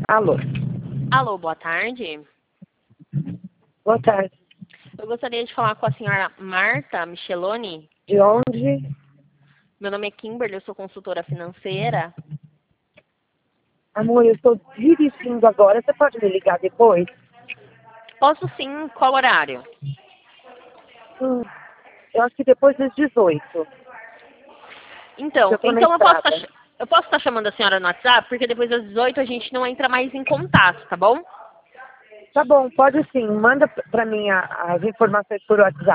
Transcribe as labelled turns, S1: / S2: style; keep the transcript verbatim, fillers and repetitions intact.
S1: Alô.
S2: Alô, boa tarde.
S1: Boa tarde.
S2: Eu gostaria de falar com a senhora Marta Micheloni.
S1: De onde?
S2: Meu nome é Kimberly, eu sou consultora financeira.
S1: Amor, eu estou dirigindo agora. Você pode me ligar depois?
S2: Posso sim, qual horário?
S1: Hum, eu acho que depois das dezoito.
S2: Então,
S1: Eu tô na
S2: então eu posso
S1: estrada.
S2: estar eu posso estar chamando a senhora no WhatsApp, porque depois das dezoito a gente não entra mais em contato, tá bom?
S1: Tá bom, pode sim. Manda pra mim a- as informações por WhatsApp.